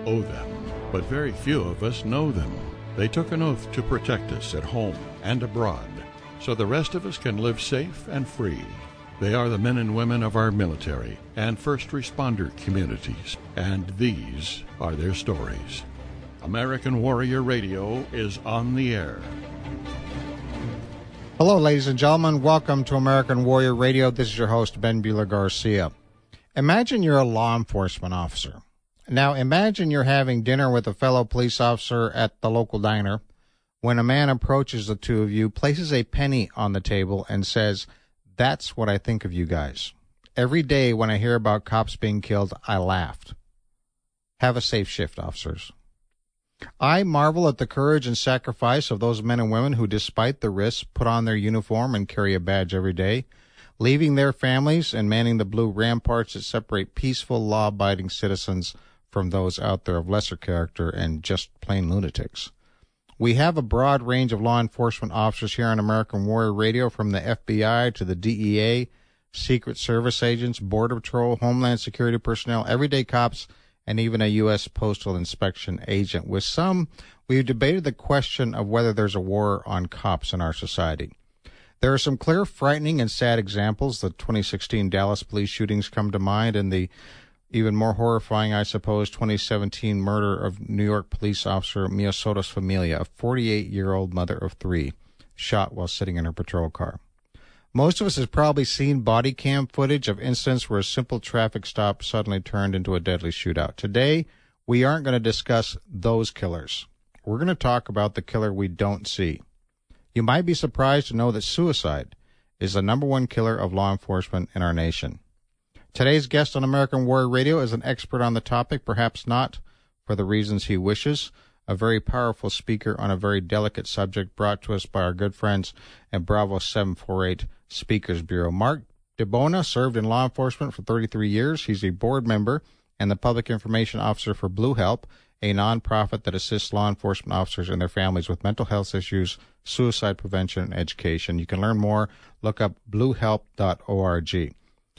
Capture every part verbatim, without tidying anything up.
owe them, but very few of us know them. They took an oath to protect us at home and abroad, so the rest of us can live safe and free. They are the men and women of our military and first responder communities, and these are their stories. American Warrior Radio is on the air. Hello, ladies and gentlemen. Welcome to American Warrior Radio. This is your host, Ben Bueller Garcia. Imagine you're a law enforcement officer. Now, imagine you're having dinner with a fellow police officer at the local diner when a man approaches the two of you, places a penny on the table, and says, "That's what I think of you guys. Every day when I hear about cops being killed, I laughed." Have a safe shift, officers. I marvel at the courage and sacrifice of those men and women who, despite the risks, put on their uniform and carry a badge every day, leaving their families and manning the blue ramparts that separate peaceful, law-abiding citizens from those out there of lesser character and just plain lunatics. We have a broad range of law enforcement officers here on American Warrior Radio, from the F B I to the D E A, Secret Service agents, Border Patrol, Homeland Security personnel, everyday cops, and even a U S Postal Inspection agent. With some, we've debated the question of whether there's a war on cops in our society. There are some clear, frightening, and sad examples. The twenty sixteen Dallas police shootings come to mind, and the even more horrifying, I suppose, twenty seventeen murder of New York police officer Mia Soto's Familia, a forty-eight-year-old mother of three, shot while sitting in her patrol car. Most of us have probably seen body cam footage of incidents where a simple traffic stop suddenly turned into a deadly shootout. Today, we aren't going to discuss those killers. We're going to talk about the killer we don't see. You might be surprised to know that suicide is the number one killer of law enforcement in our nation. Today's guest on American Warrior Radio is an expert on the topic, perhaps not for the reasons he wishes. A very powerful speaker on a very delicate subject, brought to us by our good friends at Bravo seven forty-eight Speakers Bureau. Mark DeBona served in law enforcement for thirty-three years. He's a board member and the public information officer for Blue Help, a nonprofit that assists law enforcement officers and their families with mental health issues, suicide prevention, and education. You can learn more. Look up blue help dot org.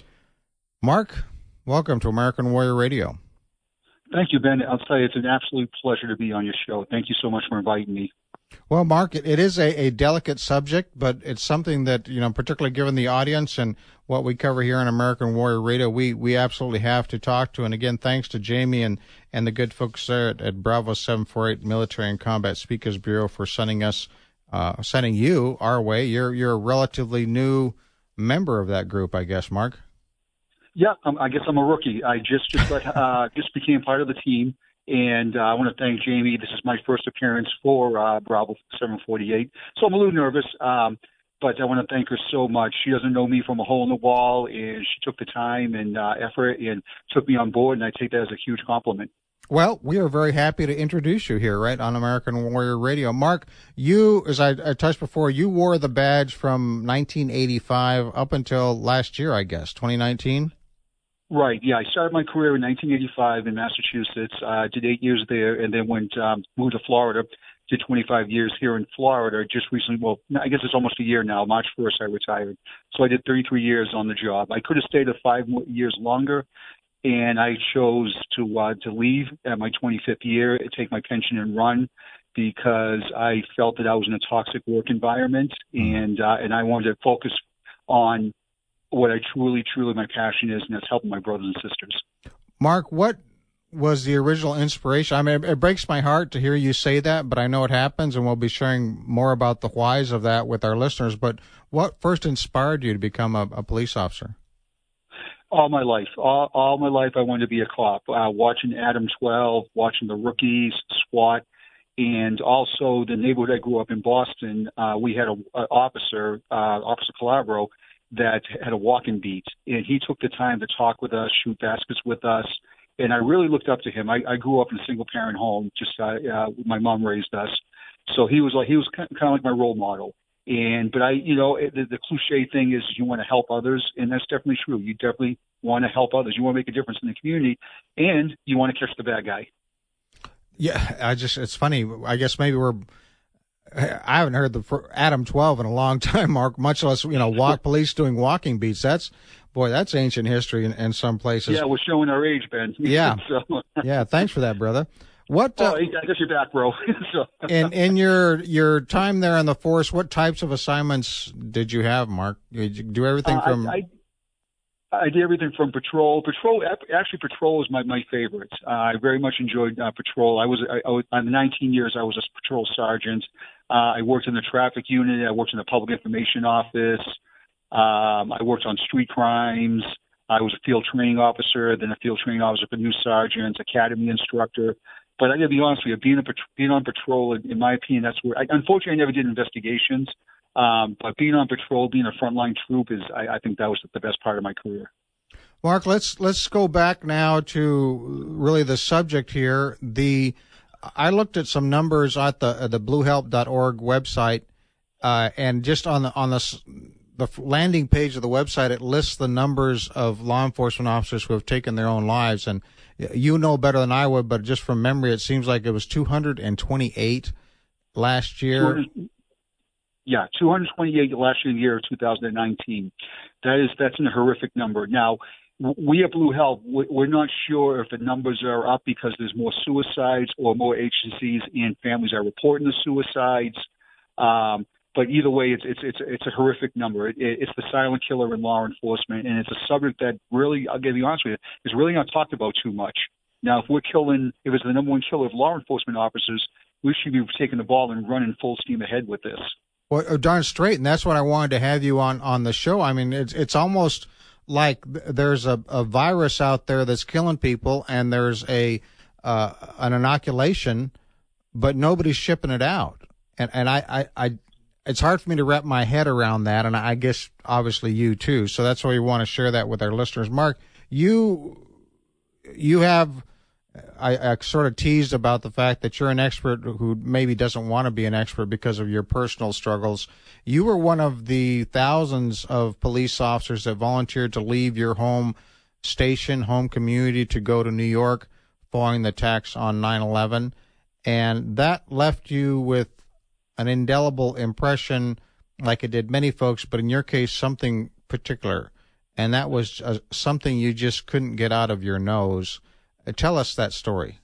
Mark, welcome to American Warrior Radio. Thank you, Ben. I'll tell you, it's an absolute pleasure to be on your show. Thank you so much for inviting me. Well, Mark, it, it is a, a delicate subject, but it's something that, you know, particularly given the audience and what we cover here on American Warrior Radio, we, we absolutely have to talk to. And again, thanks to Jamie and, and the good folks there at, at Bravo seven forty-eight Military and Combat Speakers Bureau for sending us, uh, sending you our way. You're, you're a relatively new member of that group, I guess, Mark. Yeah, um, I guess I'm a rookie. I just just got, uh, just became part of the team, and uh, I want to thank Jamie. This is my first appearance for uh, Bravo seven forty-eight, so I'm a little nervous, um, but I want to thank her so much. She doesn't know me from a hole in the wall, and she took the time and uh, effort and took me on board, and I take that as a huge compliment. Well, we are very happy to introduce you here, right, on American Warrior Radio. Mark, you, as I, I touched before, you wore the badge from nineteen eighty-five up until last year, I guess, twenty nineteen? Right, yeah. I started my career in nineteen eighty-five in Massachusetts, uh, did eight years there, and then went um, moved to Florida, did twenty-five years here in Florida. Just recently, well, I guess it's almost a year now. March first, I retired. So I did thirty-three years on the job. I could have stayed a five more years longer, and I chose to uh, to leave at my twenty-fifth year, take my pension and run, because I felt that I was in a toxic work environment, and uh, and I wanted to focus on what I truly, truly my passion is, and that's helping my brothers and sisters. Mark, what was the original inspiration? I mean, it, it breaks my heart to hear you say that, but I know it happens, and we'll be sharing more about the whys of that with our listeners. But what first inspired you to become a, a police officer? All my life, all, all my life, I wanted to be a cop. Uh, watching Adam twelve, watching the Rookies, SWAT, and also the neighborhood I grew up in, Boston. Uh, we had a, a officer, uh, Officer Calabro, that had a walking beat, and he took the time to talk with us, shoot baskets with us, and I really looked up to him. I, I grew up in a single-parent home. Just uh, uh, my mom raised us, so he was like he was kind of like my role model. And but I, you know, the, the cliche thing is you want to help others, and that's definitely true. You definitely want to help others. You want to make a difference in the community, and you want to catch the bad guy. Yeah, I just it's funny. I guess maybe we're I haven't heard the Adam twelve in a long time, Mark, much less, you know, walk police doing walking beats. That's, boy, that's ancient history in, in some places. Yeah, we're showing our age, Ben. Yeah. so. Yeah, thanks for that, brother. What, uh, oh, I guess you're back, bro. so. in, in your, your time there on the force, what types of assignments did you have, Mark? Did you do everything uh, from... I, I, I did everything from patrol. Patrol, actually, patrol is my, my favorite. Uh, I very much enjoyed uh, patrol. I was, I, I was, on nineteen years, I was a patrol sergeant. Uh, I worked in the traffic unit. I worked in the public information office. Um, I worked on street crimes. I was a field training officer, then a field training officer for new sergeants, academy instructor. But I got to be honest with you, being, a, being on patrol, in, in my opinion, that's where, I, unfortunately, I never did investigations. Um, but being on patrol, being a frontline troop is, I, I think that was the best part of my career. Mark, let's let's go back now to really the subject here. The I looked at some numbers at the uh, the blue help dot org website, uh, and just on the on the the landing page of the website, it lists the numbers of law enforcement officers who have taken their own lives. And you know better than I would, but just from memory, it seems like it was two hundred twenty-eight last year. Yeah, two hundred twenty-eight last year, the year of two thousand nineteen. That is, that's a horrific number. Now, we at Blue Help, we're not sure if the numbers are up because there's more suicides or more agencies and families are reporting the suicides. Um, but either way, it's it's it's it's a horrific number. It, it's the silent killer in law enforcement, and it's a subject that really, I'll be honest with you, is really not talked about too much. Now, if we're killing, if it's the number one killer of law enforcement officers, we should be taking the ball and running full steam ahead with this. Well, darn straight, and that's what I wanted to have you on, on the show. I mean, it's it's almost like there's a, a virus out there that's killing people, and there's a uh, an inoculation, but nobody's shipping it out. And and I, I, I, it's hard for me to wrap my head around that, and I guess obviously you too. So that's why we want to share that with our listeners. Mark, you you have. I, I sort of teased about the fact that you're an expert who maybe doesn't want to be an expert because of your personal struggles. You were one of the thousands of police officers that volunteered to leave your home station, home community, to go to New York following the attacks on nine eleven. And that left you with an indelible impression, like it did many folks, but in your case, something particular. And that was uh, something you just couldn't get out of your nose. Tell us that story.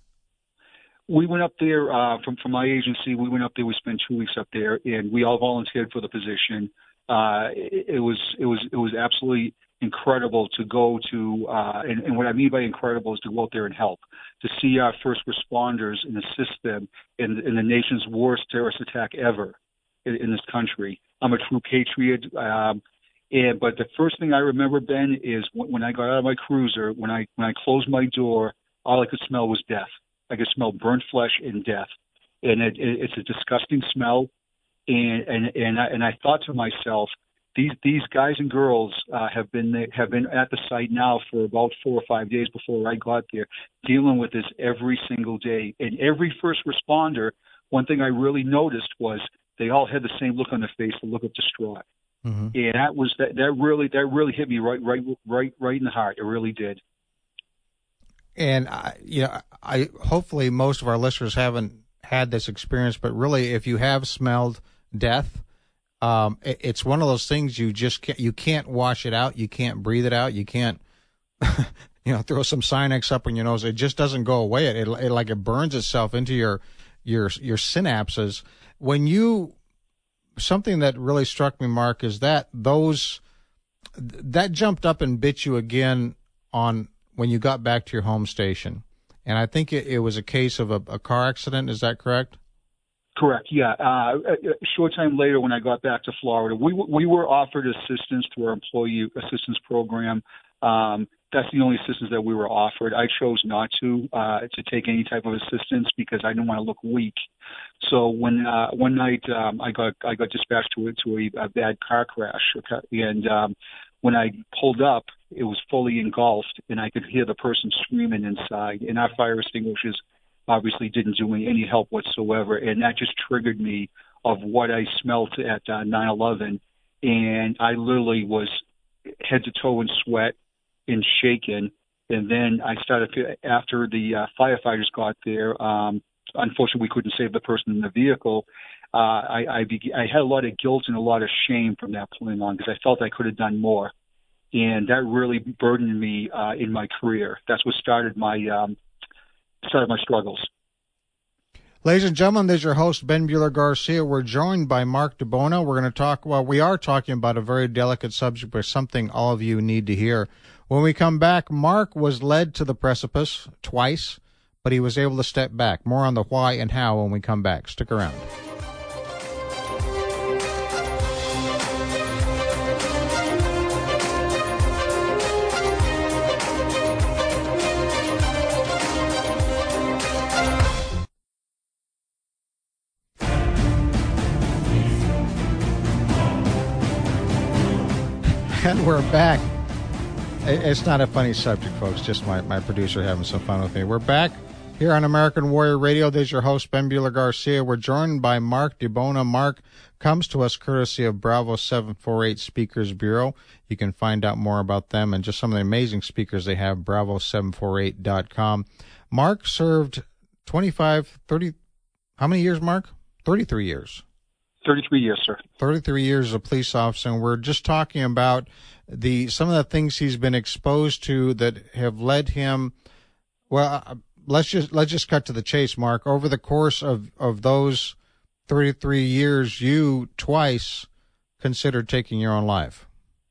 We went up there uh, from from my agency. We went up there. We spent two weeks up there, and we all volunteered for the position. Uh, it, it was it was it was absolutely incredible to go to, uh, and, and what I mean by incredible is to go out there and help, to see our first responders and assist them in, in the nation's worst terrorist attack ever in, in this country. I'm a true patriot. Um, and but the first thing I remember, Ben, is when, when I got out of my cruiser, when I when I closed my door, all I could smell was death. I could smell burnt flesh and death, and it, it, it's a disgusting smell. And and and I, and I thought to myself, these these guys and girls uh, have been have been at the site now for about four or five days before I got there, dealing with this every single day. And every first responder, one thing I really noticed was they all had the same look on their face, the look of distraught. Mm-hmm. And that was that that really that really hit me right right right right in the heart. It really did. And I, you know, I hopefully most of our listeners haven't had this experience, but really, if you have smelled death, um, it, it's one of those things you just can't, you can't wash it out, you can't breathe it out, you can't, you know, throw some Sinex up in your nose. It just doesn't go away. It, it, it like it burns itself into your your your synapses. When you something that really struck me, Mark, is that those that jumped up and bit you again on. When you got back to your home station. And I think it, it was a case of a, a car accident. Is that correct? Correct, yeah. Uh, a short time later when I got back to Florida, we, we were offered assistance through our employee assistance program. Um, that's the only assistance that we were offered. I chose not to uh, to take any type of assistance because I didn't want to look weak. So when uh, one night um, I got I got dispatched to, to a, a bad car crash, and um, when I pulled up, it was fully engulfed, and I could hear the person screaming inside. And our fire extinguishers obviously didn't do any, any help whatsoever, and that just triggered me of what I smelled at uh, nine eleven. And I literally was head to toe in sweat and shaken. And then I started, after the uh, firefighters got there, um, unfortunately we couldn't save the person in the vehicle. uh, I I, be, I had a lot of guilt and a lot of shame from that point on because I felt I could have done more, and that really burdened me uh, in my career. That's what started my um, started my struggles. Ladies and gentlemen, this is your host, Ben Bueller Garcia. We're joined by Mark DeBona. We're going to talk, well, we are talking about a very delicate subject, but something all of you need to hear. When we come back, Mark was led to the precipice twice, but he was able to step back. More on the why and how when we come back. Stick around. And we're back. It's not a funny subject, folks. Just my, my producer having some fun with me. We're back here on American Warrior Radio. This is your host, Ben Bueller Garcia. We're joined by Mark DeBona. Mark comes to us courtesy of Bravo seven forty-eight Speakers Bureau. You can find out more about them and just some of the amazing speakers they have, bravo seven forty-eight dot com. Mark served twenty-five, thirty, how many years, Mark? thirty-three years. thirty-three years, sir. thirty-three years as a police officer, and we're just talking about the some of the things he's been exposed to that have led him. Well, let's just let's just cut to the chase, Mark. Over the course of of those thirty-three years, you twice considered taking your own life.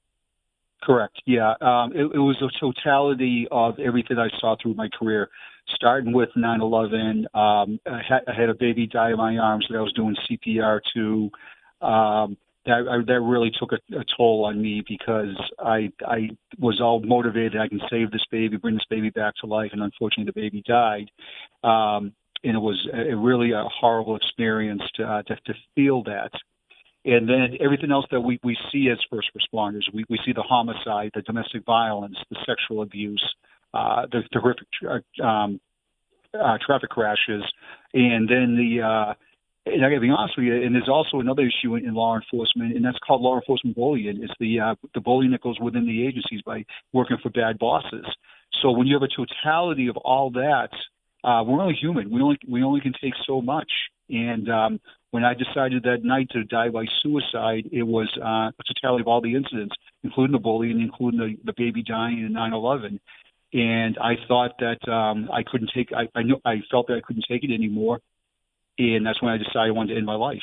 Correct. Yeah, um, it, it was a totality of everything I saw through my career. Starting with nine eleven, um, I, had, I had a baby die in my arms that I was doing C P R to. Um, that, I, that really took a, a toll on me because I I was all motivated. I can save this baby, bring this baby back to life, and unfortunately the baby died. Um, and it was a, really a horrible experience to, uh, to to feel that. And then everything else that we, we see as first responders, we, we see the homicide, the domestic violence, the sexual abuse, uh, the, the horrific tra- um, uh, traffic crashes, and then the, uh, and I got to be honest with you, and there's also another issue in, in law enforcement, and that's called law enforcement bullying. It's the, uh, the bullying that goes within the agencies by working for bad bosses. So when you have a totality of all that, uh, we're only human. We only, we only can take so much. And um, when I decided that night to die by suicide, it was uh, a totality of all the incidents, including the bullying, including the, the baby dying in nine eleven. And I thought that um, I couldn't take. I, I knew I felt that I couldn't take it anymore, and that's when I decided I wanted to end my life.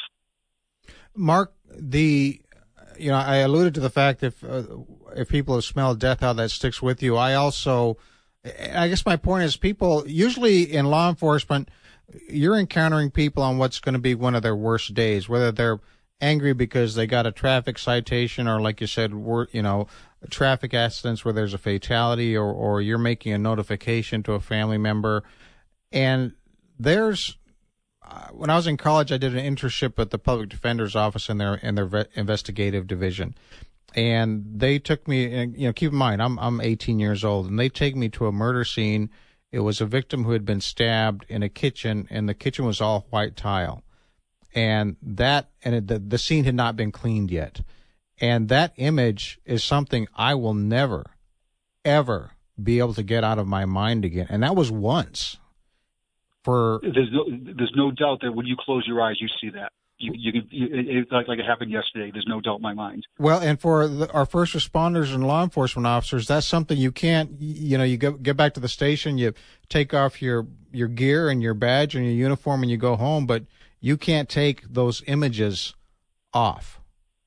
Mark, the you know I alluded to the fact if uh, if people have smelled death, how that sticks with you. I also, I guess my point is, people usually in law enforcement, you're encountering people on what's going to be one of their worst days, whether they're angry because they got a traffic citation or, like you said, we're, you know, traffic accidents where there's a fatality, or, or you're making a notification to a family member. And there's, uh, when I was in college, I did an internship at the public defender's office in their, in their ve- investigative division. And they took me, and, you know, keep in mind, I'm, I'm eighteen years old, and they take me to a murder scene. It was a victim who had been stabbed in a kitchen, and the kitchen was all white tile. And that, and it, the, the scene had not been cleaned yet. And that image is something I will never, ever be able to get out of my mind again. And that was once. For there's no, there's no doubt that when you close your eyes, you see that. You, you can, you, it's like, like it happened yesterday. There's no doubt in my mind. Well, and for the, our first responders and law enforcement officers, that's something you can't, you know, you go, get back to the station, you take off your, your gear and your badge and your uniform and you go home, but you can't take those images off.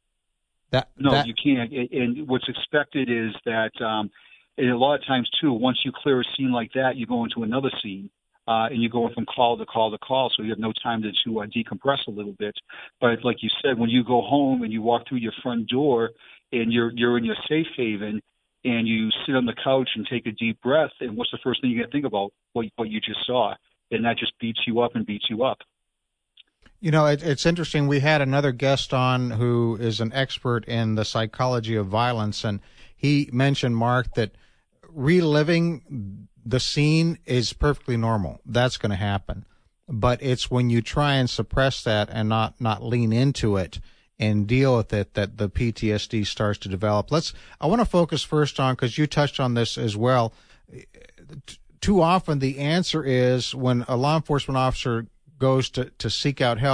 That No, that, you can't. And what's expected is that, um, and a lot of times too, once you clear a scene like that, you go into another scene. Uh, and you're going from call to call to call, so you have no time to, to uh, decompress a little bit. But like you said, when you go home and you walk through your front door and you're you're in your safe haven and you sit on the couch and take a deep breath, and what's the first thing you got to think about? What, what you just saw. And that just beats you up and beats you up. You know, it, it's interesting. We had another guest on who is an expert in the psychology of violence, and he mentioned, Mark, that reliving the scene is perfectly normal. That's going to happen. But it's when you try and suppress that and not, not lean into it and deal with it that the P T S D starts to develop. Let's, I want to focus first on, because you touched on this as well. Too often the answer is when a law enforcement officer goes to, to seek out help,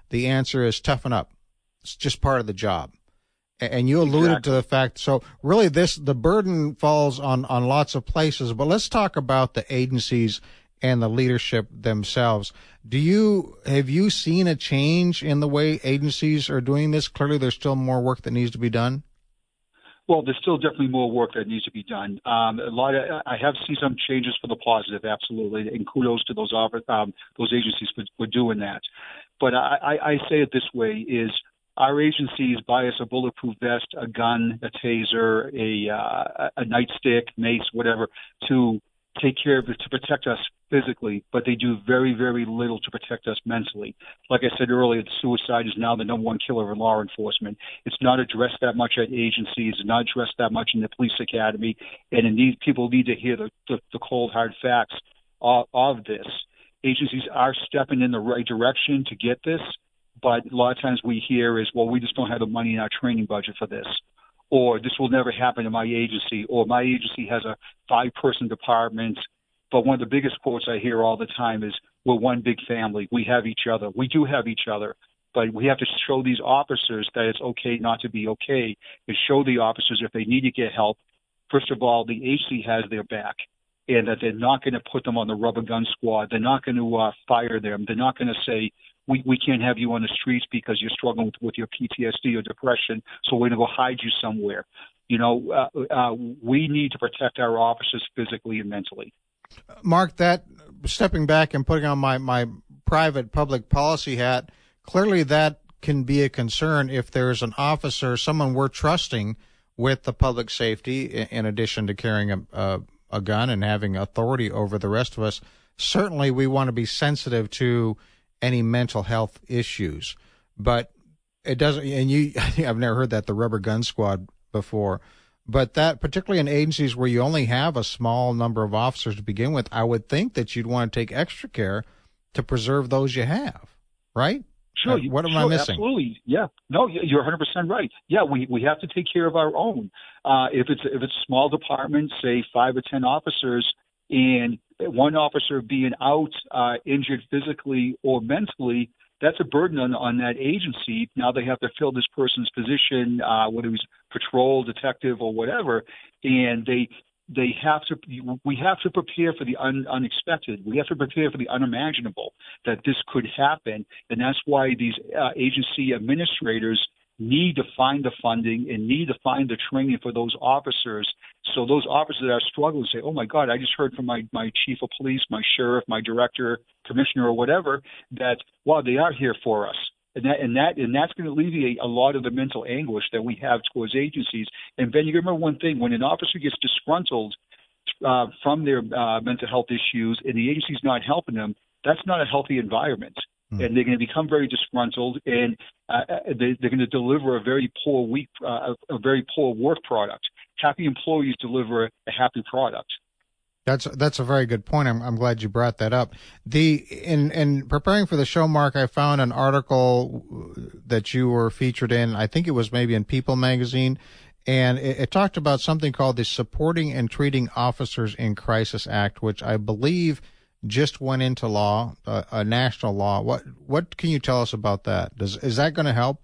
the answer is toughen up. It's just part of the job. And you alluded exactly. to the fact, so really this, the burden falls on, on lots of places, but let's talk about the agencies and the leadership themselves. Do you, have you seen a change in the way agencies are doing this? Clearly there's still more work that needs to be done. Well, there's still definitely more work that needs to be done. Um, a lot of, I have seen some changes for the positive, absolutely, and kudos to those um, those agencies for, for doing that. But I, I, I say it this way: is our agencies buy us a bulletproof vest, a gun, a taser, a uh, a nightstick, mace, whatever, to take care of it, to protect us physically, but they do very, very little to protect us mentally. Like I said earlier, suicide is now the number one killer in law enforcement. It's not addressed that much at agencies. It's not addressed that much in the police academy. And it needs, people need to hear the, the, the cold, hard facts of, of this. Agencies are stepping in the right direction to get this, but a lot of times we hear is, well, we just don't have the money in our training budget for this. Or this will never happen in my agency, or my agency has a five-person department. But one of the biggest quotes I hear all the time is, we're one big family. We have each other. We do have each other. But we have to show these officers that it's okay not to be okay, and show the officers if they need to get help, first of all, the agency has their back, and that they're not going to put them on the rubber gun squad. They're not going to uh, fire them. They're not going to say, We, we can't have you on the streets because you're struggling with, with your P T S D or depression, so we're going to go hide you somewhere. You know, uh, uh, we need to protect our officers physically and mentally. Mark, that, stepping back and putting on my, my private public policy hat, clearly that can be a concern if there's an officer, someone we're trusting with the public safety, in addition to carrying a, a, a gun and having authority over the rest of us. Certainly we want to be sensitive to any mental health issues, but it doesn't, and you, I've never heard that, the rubber gun squad before, but that particularly in agencies where you only have a small number of officers to begin with, I would think that you'd want to take extra care to preserve those you have, right? Sure. Uh, what am sure, I missing? Absolutely. Yeah. No, you're one hundred percent right. Yeah, we, we have to take care of our own. Uh, if it's, if it's a small department, say five or ten officers, and one officer being out, uh, injured physically or mentally, that's a burden on, on that agency. Now they have to fill this person's position, uh, whether he's patrol, detective, or whatever, and they they have to. We have to prepare for the un, unexpected. We have to prepare for the unimaginable, that this could happen, and that's why these uh, agency administrators need to find the funding and need to find the training for those officers. So those officers that are struggling say, oh my God, I just heard from my, my chief of police, my sheriff, my director, commissioner, or whatever, that, wow, they are here for us. And that, and that, and that's going to alleviate a lot of the mental anguish that we have towards agencies. And Ben, you remember one thing, when an officer gets disgruntled uh, from their uh, mental health issues and the agency's not helping them, that's not a healthy environment. And they're going to become very disgruntled, and uh, they, they're going to deliver a very poor weak, uh, a very poor work product. Happy employees deliver a happy product. That's that's a very good point. I'm I'm glad you brought that up. The in in preparing for the show, Mark, I found an article that you were featured in. I think it was maybe in People magazine, and it, it talked about something called the Supporting and Treating Officers in Crisis Act, which I believe just went into law, uh, a national law. What what can you tell us about that? Does is that going to help?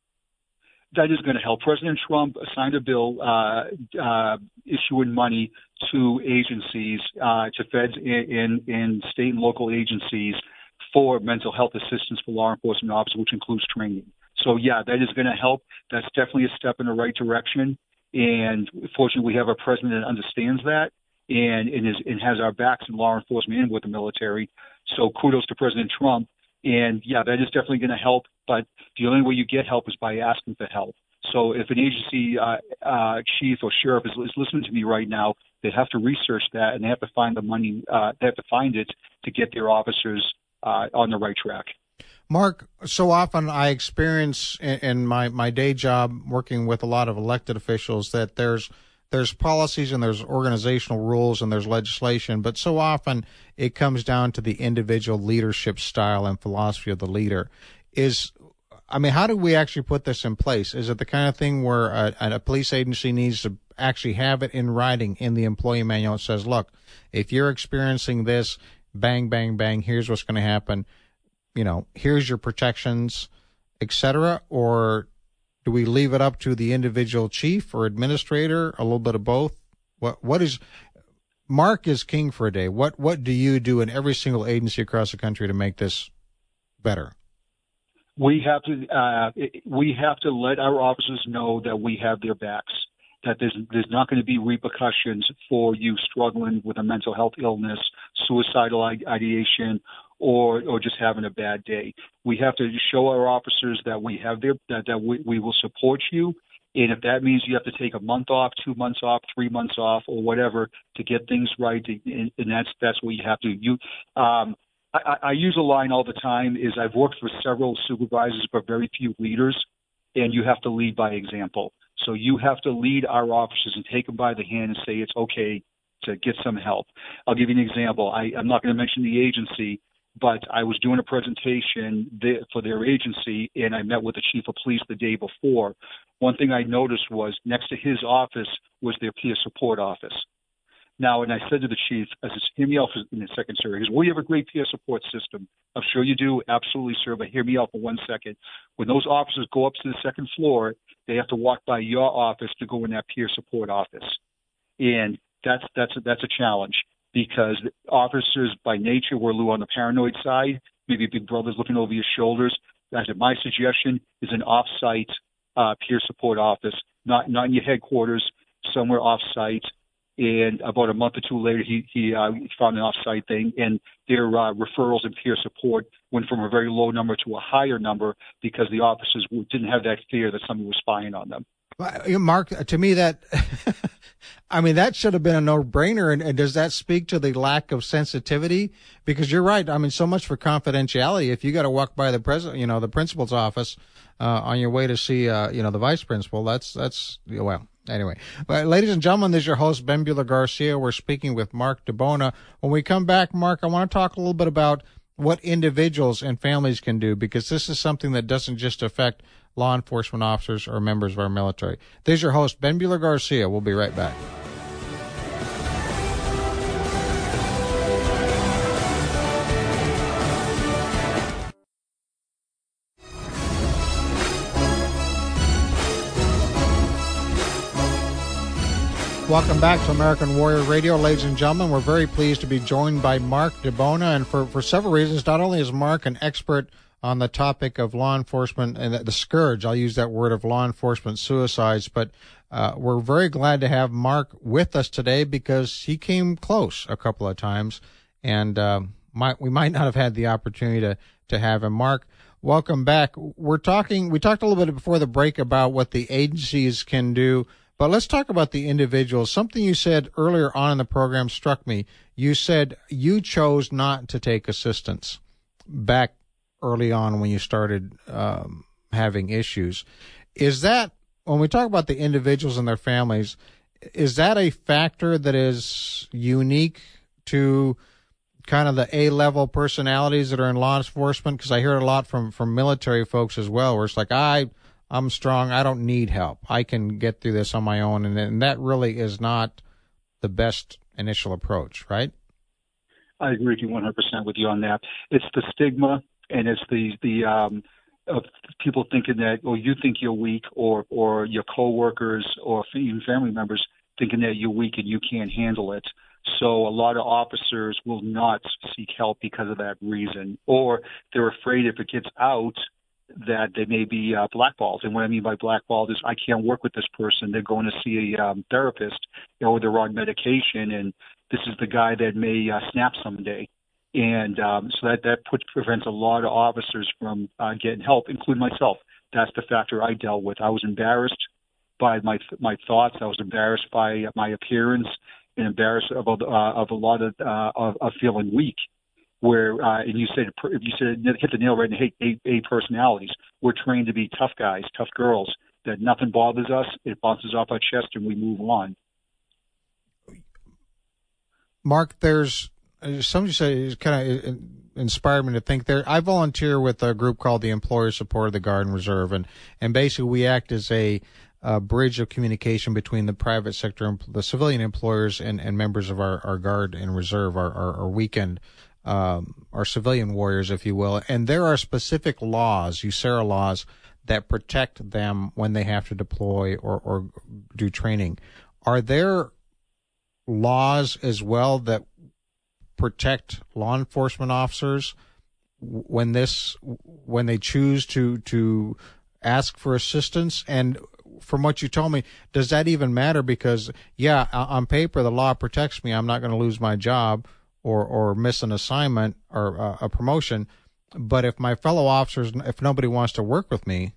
That is going to help. President Trump signed a bill uh, uh, issuing money to agencies, uh, to feds in, in, in state and local agencies for mental health assistance for law enforcement officers, which includes training. So, yeah, that is going to help. That's definitely a step in the right direction. And fortunately, we have a president that understands that and, and, is, and has our backs in law enforcement and with the military. So kudos to President Trump. And, yeah, that is definitely going to help. But the only way you get help is by asking for help. So if an agency uh, uh, chief or sheriff is, is listening to me right now, they have to research that, and they have to find the money. Uh, they have to find it to get their officers uh, on the right track. Mark, so often I experience in, in my, my day job working with a lot of elected officials that there's there's policies and there's organizational rules and there's legislation, but so often it comes down to the individual leadership style and philosophy of the leader. Is I mean, how do we actually put this in place? Is it the kind of thing where a, a police agency needs to actually have it in writing in the employee manual? It says, look, if you're experiencing this, bang, bang, bang, here's what's going to happen. You know, here's your protections. et cetera, or do we leave it up to the individual chief or administrator, a little bit of both? What what is Mark is king for a day. What what do you do in every single agency across the country to make this better? We have to uh, we have to let our officers know that we have their backs, that there's there's not going to be repercussions for you struggling with a mental health illness, suicidal ideation, or or just having a bad day. We have to show our officers that we have their that, that we, we will support you. And if that means you have to take a month off, two months off, three months off, or whatever to get things right, and, and that's that's what you have to. You, um, I, I use a line all the time: is I've worked for several supervisors, but very few leaders, and you have to lead by example. So you have to lead our officers and take them by the hand and say it's okay to get some help. I'll give you an example. I, I'm not going to mention the agency, but I was doing a presentation there for their agency, and I met with the chief of police the day before. One thing I noticed was next to his office was their peer support office. Now, and I said to the chief, I said, hear me out for in a second, sir. He goes, well, you have a great peer support system. I'm sure you do. Absolutely, sir. But hear me out for one second. When those officers go up to the second floor, they have to walk by your office to go in that peer support office. And that's that's a, that's a challenge, because officers by nature were a little on the paranoid side. Maybe big brother's looking over your shoulders. I said, my suggestion is an off-site uh, peer support office, not not in your headquarters, somewhere off-site. And about a month or two later, he he uh, found an off-site thing, and their uh, referrals and peer support went from a very low number to a higher number because the officers didn't have that fear that somebody was spying on them. Mark, to me, that, I mean, that should have been a no-brainer. And, and does that speak to the lack of sensitivity? Because you're right. I mean, so much for confidentiality. If you got to walk by the president, you know, the principal's office uh, on your way to see, uh, you know, the vice principal, that's, that's, well, anyway. But ladies and gentlemen, this is your host, Ben Buehler-Garcia. We're speaking with Mark DeBona. When we come back, Mark, I want to talk a little bit about what individuals and families can do, because this is something that doesn't just affect law enforcement officers or members of our military. This is your host, Ben Buehler-Garcia. We'll be right back. Welcome back to American Warrior Radio, ladies and gentlemen. We're very pleased to be joined by Mark DeBona, and for, for several reasons. Not only is Mark an expert on the topic of law enforcement and the scourge, I'll use that word, of law enforcement suicides, but uh, we're very glad to have Mark with us today because he came close a couple of times, and uh, might, we might not have had the opportunity to, to have him. Mark, welcome back. We're talking, we talked a little bit before the break about what the agencies can do, but let's talk about the individuals. Something you said earlier on in the program struck me. You said you chose not to take assistance back early on when you started um, having issues. Is that, when we talk about the individuals and their families, is that a factor that is unique to kind of the A-level personalities that are in law enforcement? Because I hear it a lot from, from military folks as well, where it's like, I, I'm strong, I don't need help. I can get through this on my own. And, and that really is not the best initial approach, right? I agree with you one hundred percent with you on that. It's the stigma. And it's the the um, of people thinking that, oh, you think you're weak, or or your coworkers or even family members thinking that you're weak and you can't handle it. So a lot of officers will not seek help because of that reason, or they're afraid if it gets out that they may be uh, blackballed. And what I mean by blackballed is I can't work with this person. They're going to see a um, therapist, or they're on medication, and this is the guy that may uh, snap someday. And um, so that, that puts, prevents a lot of officers from uh, getting help, including myself. That's the factor I dealt with. I was embarrassed by my my thoughts. I was embarrassed by my appearance, and embarrassed about uh, of a lot of, uh, of of feeling weak. Where uh, and you said you said hit the nail right in the head. A, a personalities. We're trained to be tough guys, tough girls. That nothing bothers us. It bounces off our chest, and we move on. Mark, there's. Somebody said it kind of inspired me to think there. I volunteer with a group called the Employer Support of the Guard and Reserve, and, and basically we act as a, a bridge of communication between the private sector, the civilian employers, and, and members of our, our Guard and Reserve, our, our, our weekend um, or civilian warriors, if you will, and there are specific laws, U S A R A laws, that protect them when they have to deploy or, or do training. Are there laws as well that protect law enforcement officers when this when they choose to to ask for assistance? And from what you told me, does that even matter? Because yeah, on paper the law protects me. I'm not going to lose my job or or miss an assignment or uh, a promotion. But if my fellow officers, if nobody wants to work with me,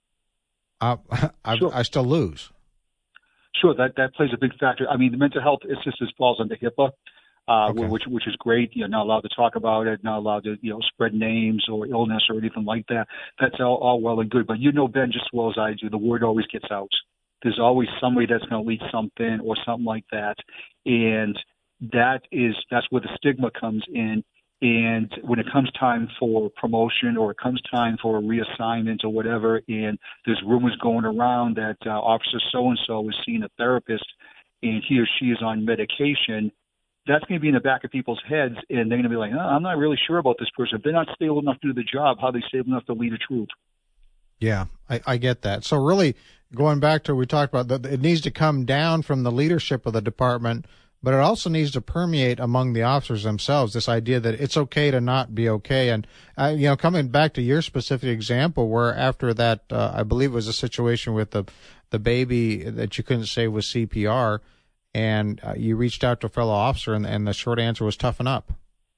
I I, sure. I still lose. Sure, that that plays a big factor. I mean, the mental health assistance falls under HIPAA. Uh, okay. which which is great. You're not allowed to talk about it, not allowed to, you know, spread names or illness or anything like that. That's all, all well and good. But you know, Ben, just as well as I do, the word always gets out. There's always somebody that's going to leak something or something like that. And that is, that's where the stigma comes in. And when it comes time for promotion or it comes time for a reassignment or whatever, and there's rumors going around that uh, Officer so-and-so is seeing a therapist and he or she is on medication, that's going to be in the back of people's heads, and they're going to be like, oh, I'm not really sure about this person. If they're not stable enough to do the job, how are they stable enough to lead a troop? Yeah, I, I get that. So really, going back to what we talked about, that it needs to come down from the leadership of the department, but it also needs to permeate among the officers themselves, this idea that it's okay to not be okay. And, uh, you know, coming back to your specific example, where after that, uh, I believe it was a situation with the, the baby that you couldn't say was C P R, and uh, you reached out to a fellow officer, and, and the short answer was toughen up.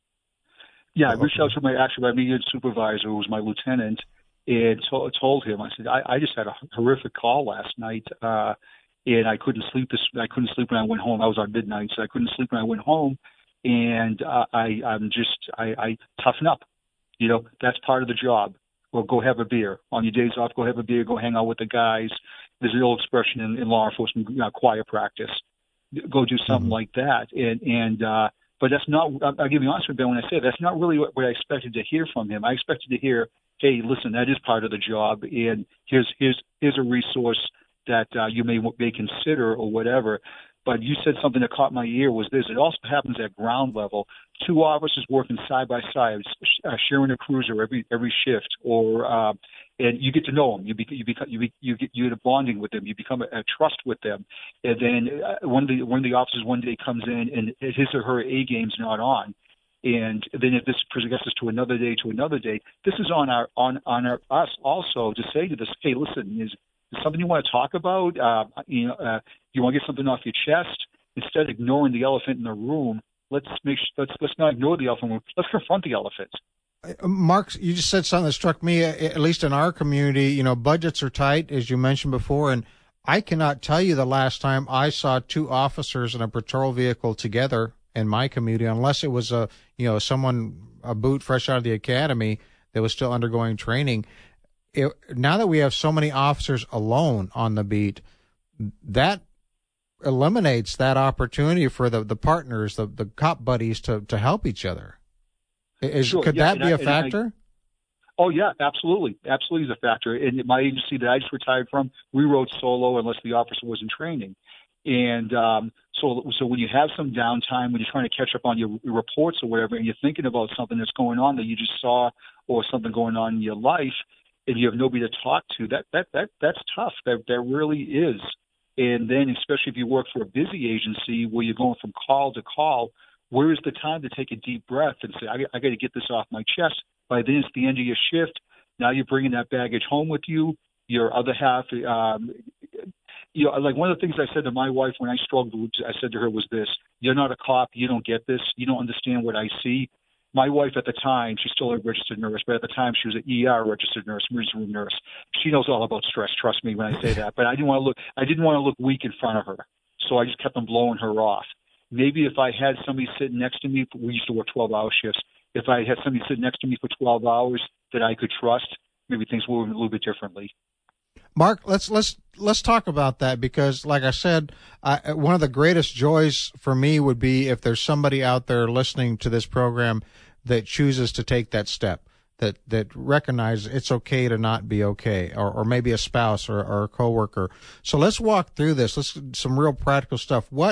Yeah, I reached out to my actually my immediate supervisor, who was my lieutenant, and to, told him, I said, I, I just had a horrific call last night, uh, and I couldn't sleep. This I couldn't sleep when I went home. I was on midnight, so I couldn't sleep when I went home, and uh, I I'm just I, I toughen up. You know, that's part of the job. Well, go have a beer on your days off. Go have a beer. Go hang out with the guys. There's an old expression in, in law enforcement, you know, quiet practice. Go do something mm-hmm. like that. And, and, uh, but that's not, I'll give you honest with you, Ben, when I say that's not really what, what I expected to hear from him. I expected to hear, hey, listen, that is part of the job. And here's, here's, here's a resource that uh, you may, may consider or whatever. But you said something that caught my ear was this. It also happens at ground level. Two officers working side by side, uh, sharing a cruiser every every shift, or uh, and you get to know them. You be, you become you be, you get you get a bonding with them. You become a, a trust with them. And then uh, one of the one of the officers one day comes in and his or her A game's not on. And then if this progresses to another day to another day, this is on our on on our, us also to say to this, hey, listen, is something you want to talk about? Uh, you know, uh, you want to get something off your chest? Instead of ignoring the elephant in the room, let's make let's let's not ignore the elephant. Let's confront the elephant. Mark, you just said something that struck me. At least in our community, you know, budgets are tight, as you mentioned before, and I cannot tell you the last time I saw two officers in a patrol vehicle together in my community, unless it was a you know someone a boot fresh out of the academy that was still undergoing training. It, now that we have so many officers alone on the beat, that eliminates that opportunity for the, the partners, the, the cop buddies to, to help each other. Is, sure, could yeah, that be I, a factor? I, oh, yeah, absolutely. Absolutely is a factor. In my agency that I just retired from, we rode solo unless the officer was in training. And um, so so when you have some downtime, when you're trying to catch up on your, your reports or whatever, and you're thinking about something that's going on that you just saw or something going on in your life, and you have nobody to talk to, that that that that's tough. That that really is. And then, especially if you work for a busy agency where you're going from call to call, where is the time to take a deep breath and say, I, I got to get this off my chest? By then, it's the end of your shift. Now you're bringing that baggage home with you. Your other half, um, you know, like one of the things I said to my wife when I struggled, I said to her was this: you're not a cop. You don't get this. You don't understand what I see. My wife at the time, she's still a registered nurse, but at the time she was an E R registered nurse, emergency room nurse. She knows all about stress. Trust me when I say that. But I didn't want to look. I didn't want to look weak in front of her, so I just kept on blowing her off. Maybe if I had somebody sitting next to me, we used to work twelve-hour shifts. If I had somebody sitting next to me for twelve hours that I could trust, maybe things would move a little bit differently. Mark, let's let's let's talk about that, because, like I said, I, one of the greatest joys for me would be if there's somebody out there listening to this program that chooses to take that step, that that recognizes it's okay to not be okay, or, or maybe a spouse or, or a coworker. So let's walk through this. Let's some real practical stuff. What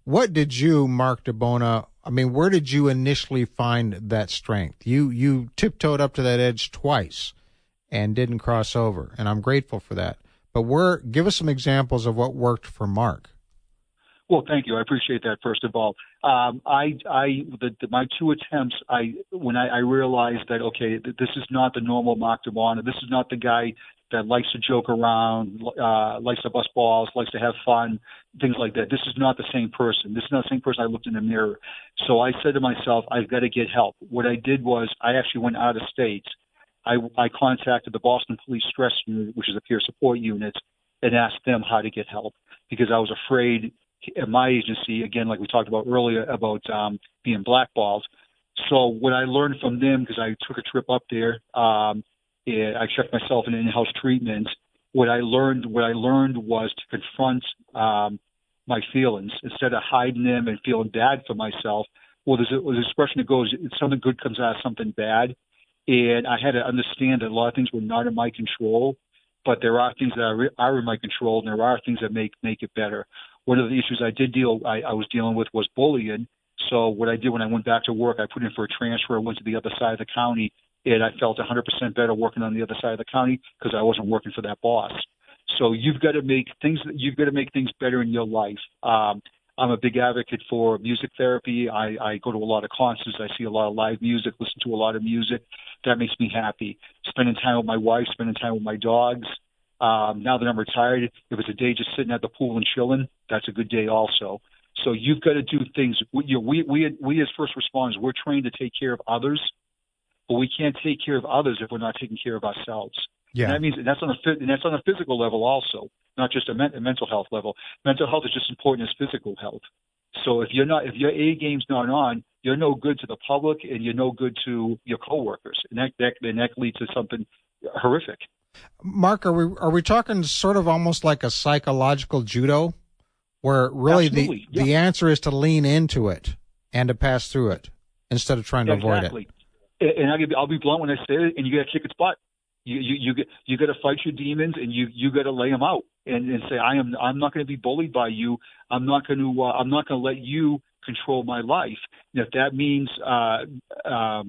what did you, Mark DeBona, I mean, where did you initially find that strength? You you tiptoed up to that edge twice and didn't cross over, and I'm grateful for that. But where, give us some examples of what worked for Mark. Well, thank you. I appreciate that, first of all. Um, I, I, the, the, my two attempts, I, when I, I realized that, okay, this is not the normal Mark DeBona. This is not the guy that likes to joke around, uh, likes to bust balls, likes to have fun, things like that. This is not the same person. This is not the same person I looked in the mirror. So I said to myself, I've got to get help. What I did was I actually went out of state. I, I contacted the Boston Police Stress Unit, which is a peer support unit, and asked them how to get help because I was afraid at my agency, again, like we talked about earlier, about um, being blackballed. So what I learned from them, because I took a trip up there, um, and I checked myself in in-house treatment. What I learned, what I learned was to confront um, my feelings instead of hiding them and feeling bad for myself. Well, there's, a, there's an expression that goes, something good comes out of something bad. And I had to understand that a lot of things were not in my control, but there are things that are, are in my control, and there are things that make make it better. One of the issues I did deal, I, I was dealing with was bullying. So what I did when I went back to work, I put in for a transfer. I went to the other side of the county, and I felt one hundred percent better working on the other side of the county because I wasn't working for that boss. So you've got to make things, you've got to make things better in your life. Um, I'm a big advocate for music therapy. I, I go to a lot of concerts. I see a lot of live music, listen to a lot of music. That makes me happy. Spending time with my wife, spending time with my dogs. Um, now that I'm retired, if it's a day just sitting at the pool and chilling, that's a good day also. So you've got to do things. We, you know, we, we, we as first responders, we're trained to take care of others, but we can't take care of others if we're not taking care of ourselves. Yeah. And that means and that's on a and that's on a physical level also, not just a, men, a mental health level. Mental health is just as important as physical health. So if you're not, if your A game's not on, you're no good to the public, and you're no good to your coworkers, and that that, and that leads to something horrific. Mark, are we are we talking sort of almost like a psychological judo, where really Absolutely. the Yeah. the answer is to lean into it and to pass through it instead of trying to Exactly. avoid it? And I'll be, I'll be blunt when I say it, and you got to kick its butt. You you you get you got to fight your demons, and you you got to lay them out and, and say, I am I'm not going to be bullied by you. I'm not going to uh, I'm not going to let you control my life. And if that means uh, um,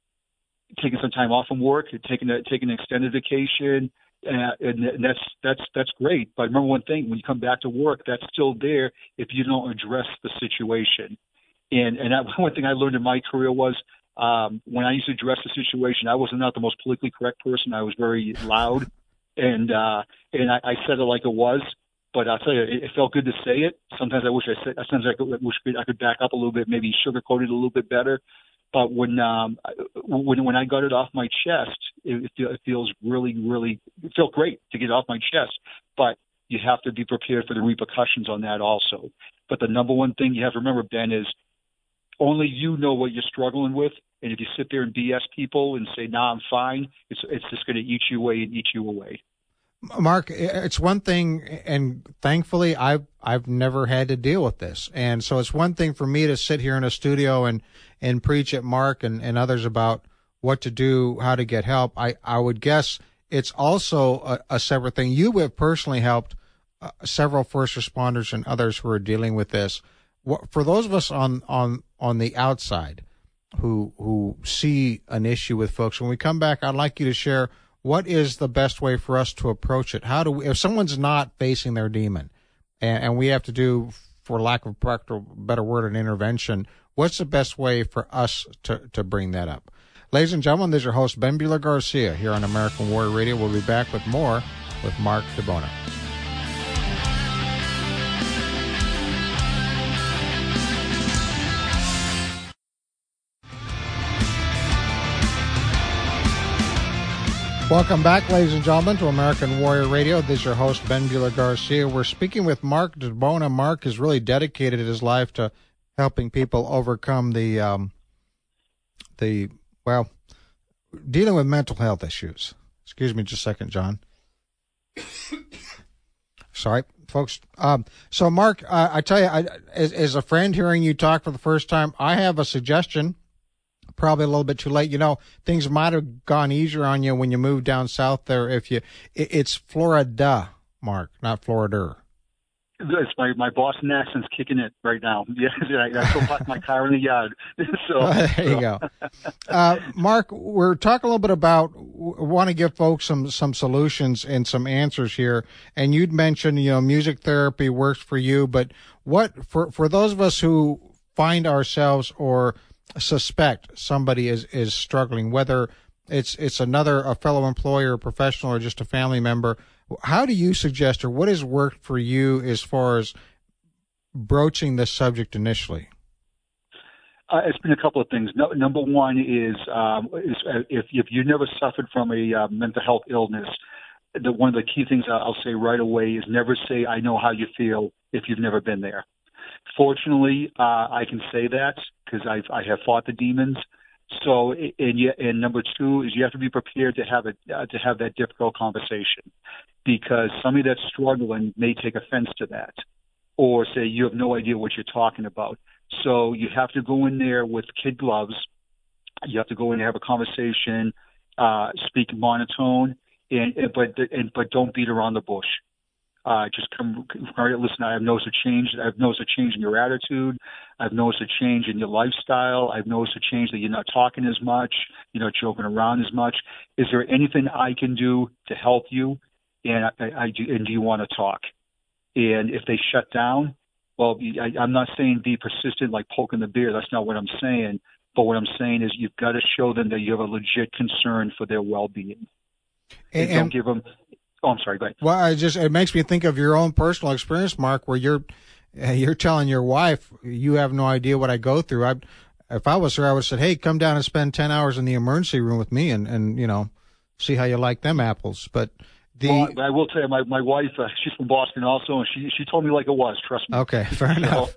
taking some time off from work, taking a, taking an extended vacation, uh, and, and that's that's that's great. But remember one thing: when you come back to work, that's still there if you don't address the situation. And and that, one thing I learned in my career was. Um, when I used to address the situation, I was not the most politically correct person. I was very loud, and uh, and I, I said it like it was. But I'll tell you, it, it felt good to say it. Sometimes I wish I said. Sometimes I could, wish I could back up a little bit, maybe sugarcoat it a little bit better. But when um, when when I got it off my chest, it, it, feel, it feels really, really. It felt great to get it off my chest. But you have to be prepared for the repercussions on that also. But the number one thing you have to remember, Ben, is only you know what you're struggling with. And if you sit there and B S people and say, nah, I'm fine, it's it's just going to eat you away and eat you away. Mark, it's one thing, and thankfully I've, I've never had to deal with this. And so it's one thing for me to sit here in a studio and, and preach at Mark and, and others about what to do, how to get help. I, I would guess it's also a, a separate thing. You have personally helped uh, several first responders and others who are dealing with this. What, for those of us on, on, on the outside, who who see an issue with folks. When we come back, I'd like you to share what is the best way for us to approach it. How do we, if someone's not facing their demon, and, and we have to do, for lack of a better word, an intervention, what's the best way for us to, to bring that up? Ladies and gentlemen, this is your host, Ben Bueller Garcia, here on American Warrior Radio. We'll be back with more with Mark DeBona. Welcome back, ladies and gentlemen, to American Warrior Radio. This is your host, Ben Bueller Garcia. We're speaking with Mark DeBona. Mark has really dedicated his life to helping people overcome the, um, the well, dealing with mental health issues. Excuse me just a second, John. Sorry, folks. Um, so, Mark, uh, I tell you, I, as, as a friend hearing you talk for the first time, I have a suggestion. Probably a little bit too late. You know, things might have gone easier on you when you moved down south there. If you, it, it's Florida, Mark, not Florida. It's my, my Boston accent's kicking it right now. Yeah, I, I still park my car in the yard. so oh, there you go. Uh, Mark, we're talking a little bit about, want to give folks some, some solutions and some answers here. And you'd mentioned, you know, music therapy works for you, but what, for, for those of us who find ourselves or suspect somebody is, is struggling, whether it's, it's another, a fellow employer, a professional, or just a family member, how do you suggest, or what has worked for you as far as broaching this subject initially? Uh, it's been a couple of things. No, number one is, um, is uh, if, if you never suffered from a uh, mental health illness, the, one of the key things I'll say right away is never say, I know how you feel if you've never been there. Fortunately, uh, I can say that because I've, I have fought the demons. So, and, yet, and number two is you have to be prepared to have a, uh, to have that difficult conversation, because somebody that's struggling may take offense to that, or say you have no idea what you're talking about. So you have to go in there with kid gloves. You have to go in and have a conversation, uh, speak monotone, and, but and but don't beat around the bush. Uh, just come, listen, I've noticed a change. I've noticed a change in your attitude. I've noticed a change in your lifestyle. I've noticed a change that you're not talking as much. You're not joking around as much. Is there anything I can do to help you? And I, I do, and do you want to talk? And if they shut down, well, I, I'm not saying be persistent like poking the bear. That's not what I'm saying. But what I'm saying is you've got to show them that you have a legit concern for their well-being. And, and don't give them. Oh, I'm sorry. Go ahead. Well, I just it makes me think of your own personal experience, Mark, where you're you're telling your wife you have no idea what I go through. I, if I was her, I would have said, "Hey, come down and spend ten hours in the emergency room with me, and and you know, see how you like them apples." But the well, I will tell you, my my wife, uh, she's from Boston also, and she she told me like it was. Trust me. Okay, fair enough.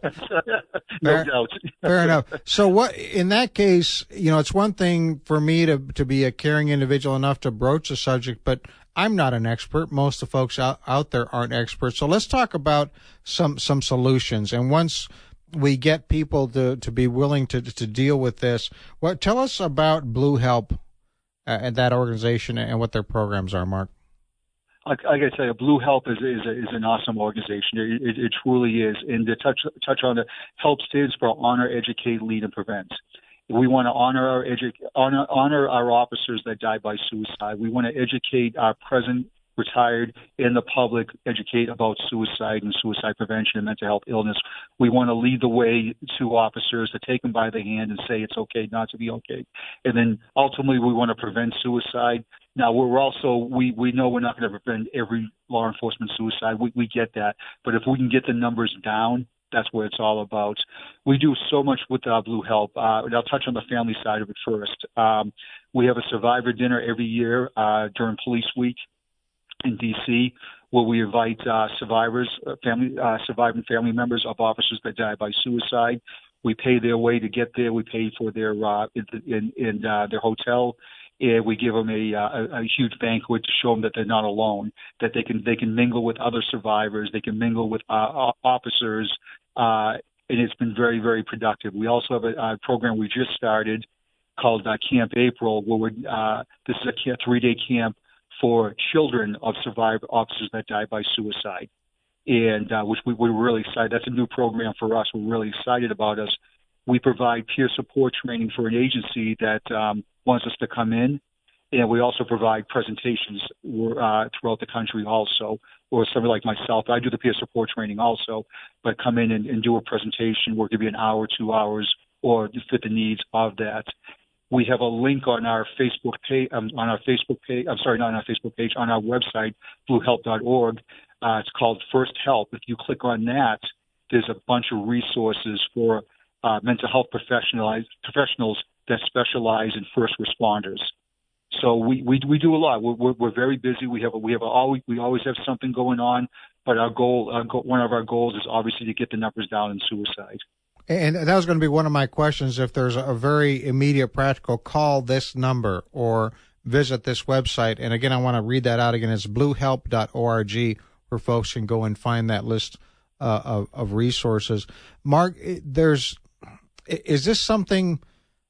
no fair, doubt. Fair enough. So, what in that case, you know, it's one thing for me to to be a caring individual enough to broach the subject, but I'm not an expert. Most of the folks out, out there aren't experts. So let's talk about some some solutions. And once we get people to, to be willing to to deal with this, what tell us about Blue Help uh, and that organization and what their programs are, Mark. Like, like I say, Blue Help is is, a, is an awesome organization. It, it, it truly is. And to touch touch on the HELP stands for Honor, Educate, Lead, and Prevent. We want to honor our edu- honor, honor our officers that died by suicide. We want to educate our present, retired, and the public, educate about suicide and suicide prevention and mental health illness. We want to lead the way to officers to take them by the hand and say it's okay not to be okay. And then ultimately we want to prevent suicide. Now we're also, we, we know we're not going to prevent every law enforcement suicide. We, we get that. But if we can get the numbers down, that's what it's all about. We do so much with uh, Blue Help. Uh, and I'll touch on the family side of it first. Um, we have a survivor dinner every year uh, during Police Week in D C, where we invite uh, survivors, uh, family, uh, surviving family members of officers that died by suicide. We pay their way to get there. We pay for their uh, in, in uh, their hotel. And we give them a, a, a huge banquet to show them that they're not alone, that they can they can mingle with other survivors, they can mingle with uh, officers, uh, and it's been very, very productive. We also have a, a program we just started called uh, Camp April, where we're, uh, this is a three-day camp for children of survivor officers that died by suicide, and uh, which we, we're really excited. That's a new program for us. We're really excited about us. We provide peer support training for an agency that um, wants us to come in, and we also provide presentations uh, throughout the country also, or somebody like myself. I do the peer support training also, but come in and, and do a presentation. We'll give you an hour, two hours, or to fit the needs of that. We have a link on our Facebook page, um, on our Facebook page, I'm sorry, not on our Facebook page, on our website, blue help dot org. Uh, it's called First Help. If you click on that, there's a bunch of resources for uh, mental health professionals that specialize in first responders. So we, we, we do a lot. We're, we're, we're very busy. We have a, we have a, always, we always have something going on, but our goal, our go, one of our goals is obviously to get the numbers down in suicide. And that was going to be one of my questions. If there's a very immediate practical, call this number or visit this website. And again, I want to read that out again. It's blue help dot org, where folks can go and find that list uh, of, of resources. Mark, there's, is this something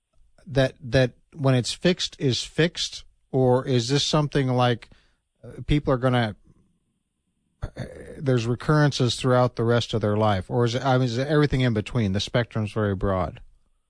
that, that when it's fixed is fixed, or is this something like people are going to there's recurrences throughout the rest of their life, or is it, I mean, is it everything in between? The spectrum's very broad.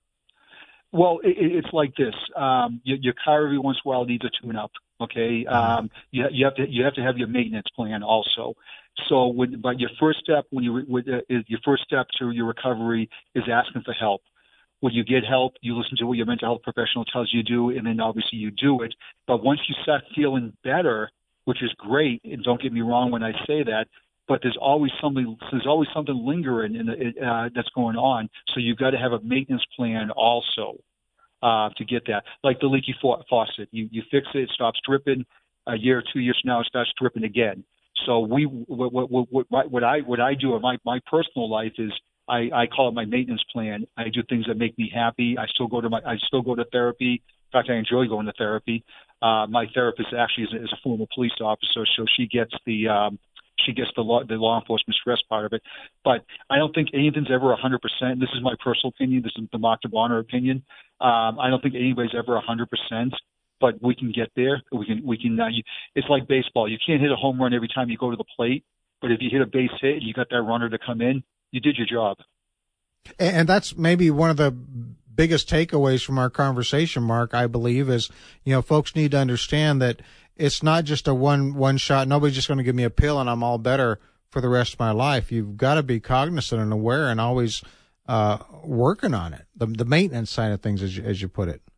Well, it, it's like this. Um, your, your car every once in a while needs a tune-up. Okay, um, you, you have to you have to have your maintenance plan also. So, when, but your first step when you with, uh, is your first step to your recovery is asking for help. When you get help, you listen to what your mental health professional tells you to do, and then obviously you do it. But once you start feeling better, which is great, and don't get me wrong when I say that, but there's always something there's always something lingering in the, uh, that's going on. So you've got to have a maintenance plan also uh, to get that. Like the leaky faucet, you you fix it, it stops dripping. A year or two years from now, it starts dripping again. So we what what what, what I what I do in my my personal life is I, I call it my maintenance plan. I do things that make me happy. I still go to my I still go to therapy. In fact, I enjoy going to therapy. Uh, my therapist actually is a, is a former police officer, so she gets the um, she gets the law the law enforcement stress part of it. But I don't think anything's ever one hundred percent. This is my personal opinion. This is the Mark DeBonner opinion. Um, I don't think anybody's ever one hundred percent. But we can get there. We can we can. Uh, you, it's like baseball. You can't hit a home run every time you go to the plate. But if you hit a base hit and you got that runner to come in, you did your job. And that's maybe one of the biggest takeaways from our conversation, Mark, I believe, is, you know, folks need to understand that it's not just a one, one shot. Nobody's just going to give me a pill and I'm all better for the rest of my life. You've got to be cognizant and aware and always uh, working on it. The, the maintenance side of things, as you, as you put it.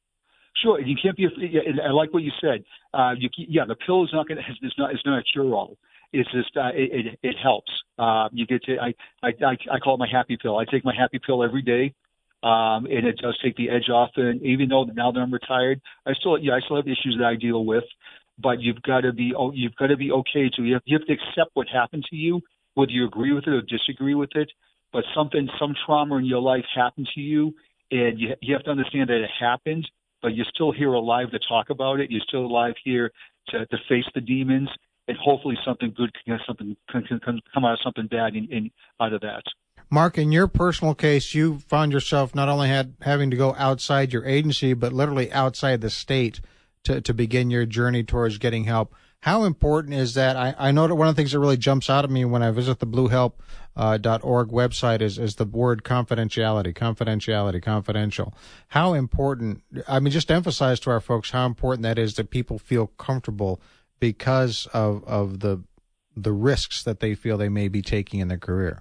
Sure, you can't be. I like what you said. Uh, you, yeah, the pill is not going to. It's not. It's not a cure-all. It's just. Uh, it, it it helps. Uh, you get to. I, I I call it my happy pill. I take my happy pill every day, um, and it does take the edge off. And even though now that I'm retired, I still yeah I still have issues that I deal with. But you've got to be. Oh, you've got to be okay to. You have, you have to accept what happened to you, whether you agree with it or disagree with it. But something, some trauma in your life happened to you, and you you have to understand that it happened. But you're still here alive to talk about it. You're still alive here to, to face the demons, and hopefully something good can something can, can, can come out of something bad in, in, out of that. Mark, in your personal case, you found yourself not only had having to go outside your agency, but literally outside the state to, to begin your journey towards getting help. How important is that? I, I know that one of the things that really jumps out at me when I visit the blue help dot org uh, website is, is the word confidentiality, confidentiality, confidential. How important, I mean, just emphasize to our folks how important that is that people feel comfortable because of, of the the risks that they feel they may be taking in their career.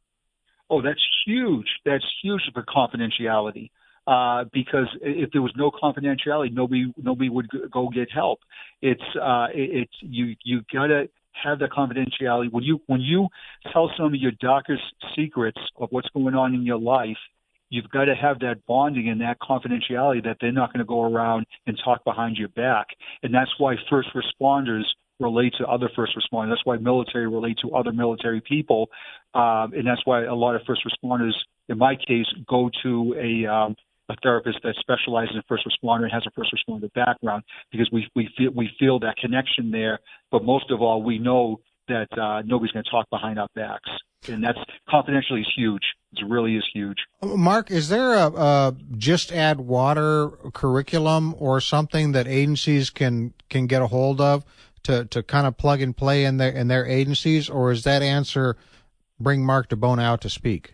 Oh, that's huge. That's huge for confidentiality. Uh, because if there was no confidentiality, nobody nobody would go get help. It's uh, it's you you gotta have that confidentiality. When you when you tell some of your darkest secrets of what's going on in your life, you've got to have that bonding and that confidentiality that they're not going to go around and talk behind your back. And that's why first responders relate to other first responders. That's why military relate to other military people, um, and that's why a lot of first responders, in my case, go to a um, a therapist that specializes in first responder and has a first responder background, because we we feel we feel that connection there. But most of all, we know that uh, nobody's going to talk behind our backs, and that's confidentially is huge. It really is huge. Mark, is there a, a Just Add Water curriculum or something that agencies can can get a hold of to to kind of plug and play in their in their agencies, or is that answer bring Mark DeBonner out to speak?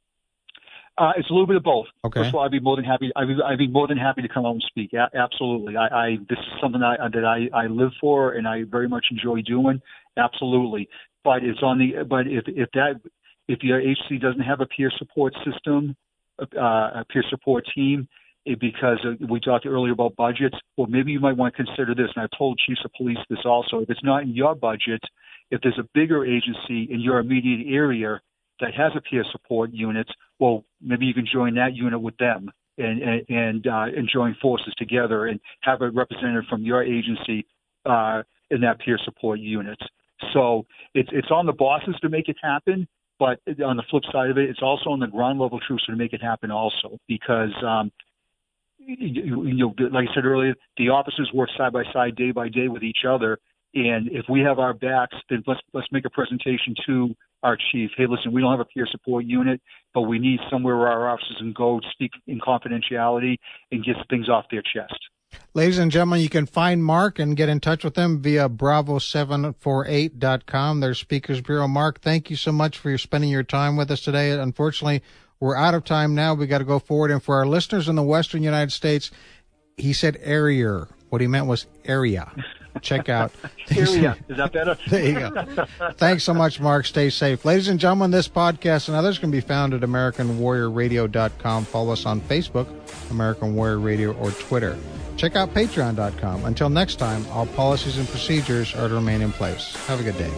Uh, it's a little bit of both. Okay. First of all, I'd be more than happy. I'd be, I'd be more than happy to come out and speak. A- absolutely. I, I this is something I, that I, I live for and I very much enjoy doing. Absolutely. But it's on the. But if if that if your agency doesn't have a peer support system, uh, a peer support team, it, because we talked earlier about budgets, well, maybe you might want to consider this. And I've told chiefs of police this also. If it's not in your budget, if there's a bigger agency in your immediate area that has a peer support unit, well, maybe you can join that unit with them and and, and, uh, and join forces together and have a representative from your agency uh, in that peer support unit. So it's it's on the bosses to make it happen, but on the flip side of it, it's also on the ground level troops to make it happen also, because um, you, you know, like I said earlier, the officers work side by side, day by day with each other. And if we have our backs, then let's let's make a presentation to our chief. Hey, listen, we don't have a peer support unit, but we need somewhere where our officers can go speak in confidentiality and get things off their chest. Ladies and gentlemen, you can find Mark and get in touch with him via bravo seven four eight dot com, their Speakers Bureau. Mark, thank you so much for your spending your time with us today. Unfortunately, we're out of time now. We got to go forward. And for our listeners in the western United States, he said area. What he meant was area. Check out. Area. Is that better? There you go. Thanks so much, Mark. Stay safe. Ladies and gentlemen, this podcast and others can be found at American Warrior Radio dot com. Follow us on Facebook, American Warrior Radio, or Twitter. Check out Patreon dot com. Until next time, all policies and procedures are to remain in place. Have a good day.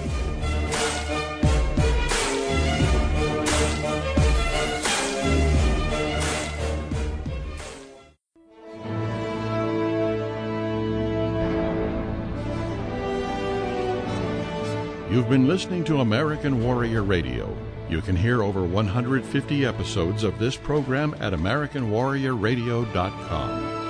You've been listening to American Warrior Radio. You can hear over one hundred fifty episodes of this program at American Warrior Radio dot com.